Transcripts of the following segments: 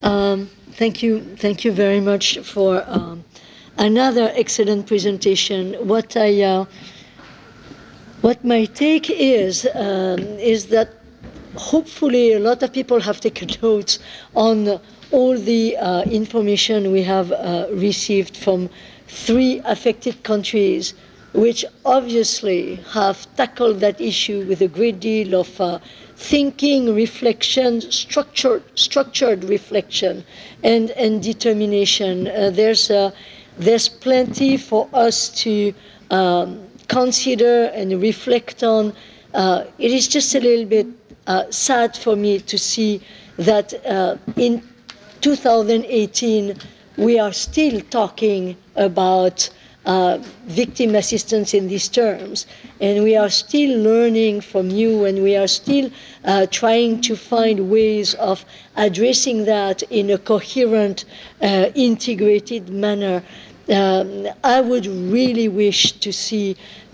Thank you very much for another excellent presentation. What my take is that hopefully a lot of people have taken notes on all the information we have received from three affected countries, which obviously have tackled that issue with a great deal of thinking, reflection, structured reflection, and determination. There's plenty for us to consider and reflect on. It is just a little bit sad for me to see that in 2018 we are still talking about victim assistance in these terms, and we are still learning from you, and we are still trying to find ways of addressing that in a coherent, integrated manner. I would really wish to see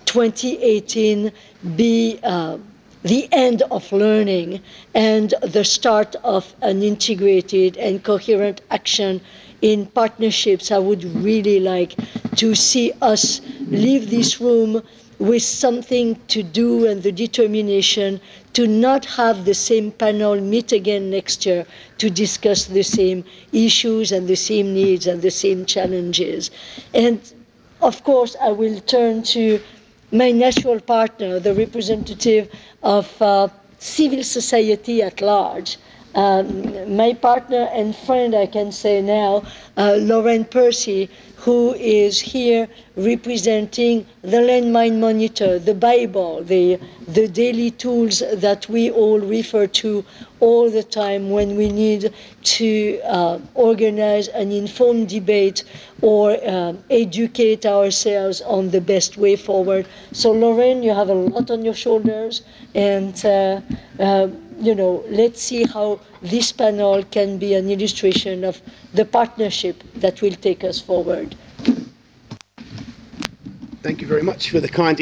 2018 be the end of learning and the start of an integrated and coherent action in partnerships. I would really like to see us leave this room with something to do and the determination to not have the same panel meet again next year to discuss the same issues and the same needs and the same challenges. And of course, I will turn to my natural partner, the representative of civil society at large. My partner and friend, I can say now, Lauren Percy, who is here representing the Landmine Monitor, the Bible, the daily tools that we all refer to all the time when we need to organize an informed debate or educate ourselves on the best way forward. So Lauren, you have a lot on your shoulders, and let's see how this panel can be an illustration of the partnership that will take us forward. Thank you very much for the kind